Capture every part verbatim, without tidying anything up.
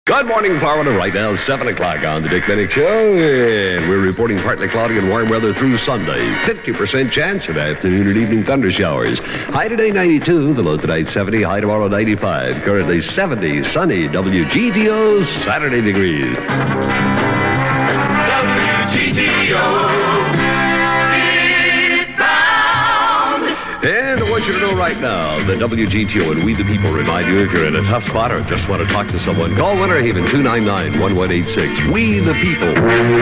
Good morning, Florida. Right now, seven o'clock on the Dick Bennick Show. And we're reporting partly cloudy and warm weather through Sunday. fifty percent chance of afternoon and evening thunder showers. High today, ninety-two. The low tonight, seventy. High tomorrow, ninety-five. Currently, seventy. Sunny. W G T O, Saturday degrees. W G T O. And I want you to know right now that W G T O and We the People remind you if you're in a tough spot or just want to talk to someone, call Winter Haven two nine nine, one one eight six. We the People.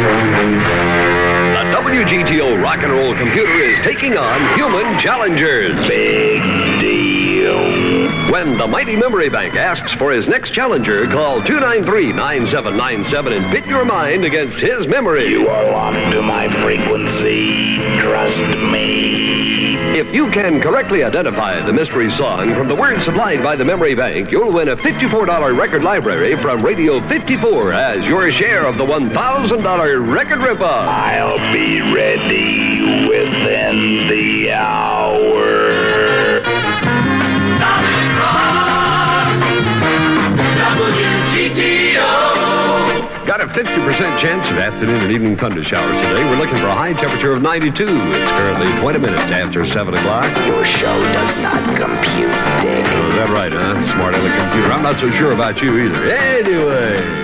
The W G T O rock and roll computer is taking on human challengers. Big deal. When the mighty Memory Bank asks for his next challenger, call two nine three, nine seven nine seven and pit your mind against his memory. You are locked to my frequency. Trust me. If you can correctly identify the mystery song from the words supplied by the Memory Bank, you'll win a fifty-four dollars record library from Radio fifty-four as your share of the one thousand dollars record ripoff. I'll be ready within the hour. Solid Rock, W G T O. Got a fifty percent chance of afternoon and evening thunder showers today. We're looking for a high temperature of ninety-two. It's currently twenty minutes after seven o'clock. Your show does not compute, Dick. Oh, is that right, huh? Smart on the computer. I'm not so sure about you either. Anyway.